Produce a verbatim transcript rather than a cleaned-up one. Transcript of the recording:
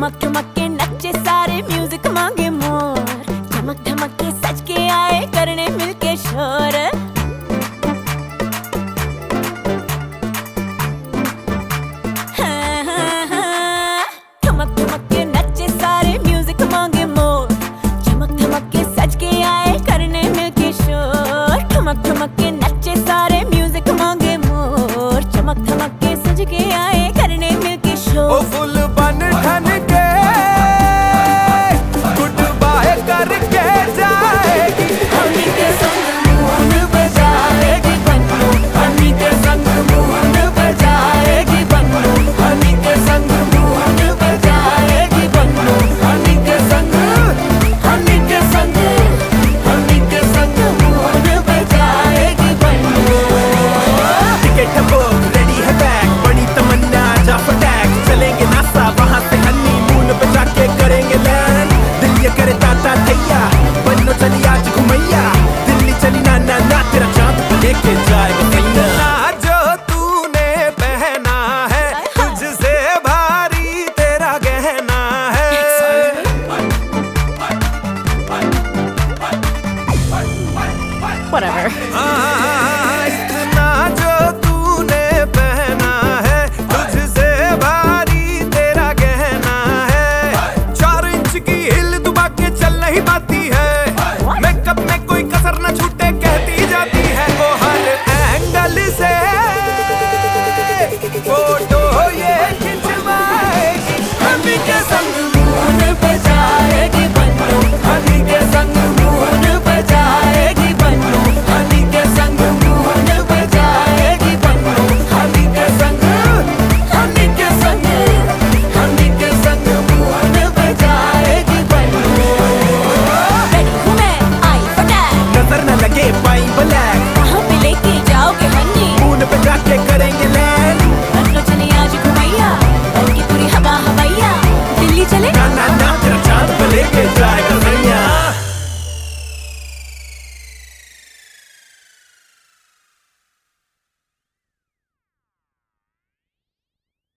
ठुमक ठुमक के नच्चे सारे, म्यूजिक मांगे मोर, चमक धमक के सज के आए करने मिलके शोर। हाँ, हाँ, हाँ। ठुमक ठुमक के नच्चे सारे, म्यूजिक मांगे मोर, चमक धमक के सज के आए करने मिलके शोर। ठुमक ठुमक के नच्चे सारे, म्यूजिक मांगे मोर, चमक धमक के सज के आए करने मिलके शोर। ओ फुल बन ठन के गुड बाय करके जाएगी, हनी के संग मून बजाएगी बन्नू, हनी के संग मून बजाएगी बन्नू, हनी के संग मून बजाएगी बन्नू, हनी के संग, हनी के संग, हनी के संग मून बजाएगी बन्नू। टिकट बुक रेडी है बैग, बड़ी तमन्ना जा फटैक, चलेंगे नासा वहां से हनीमून पे जाके करेंगे लैंड। दिल ये करे ताता थैया, बन्नो चली आज घुमैया, दिल्ली चली ना ना ना तेरा चांद पे लेके जाएगा सैया। ना जो तूने पहना है, तुझसे भारी तेरा गहना है। Whatever. हाँ,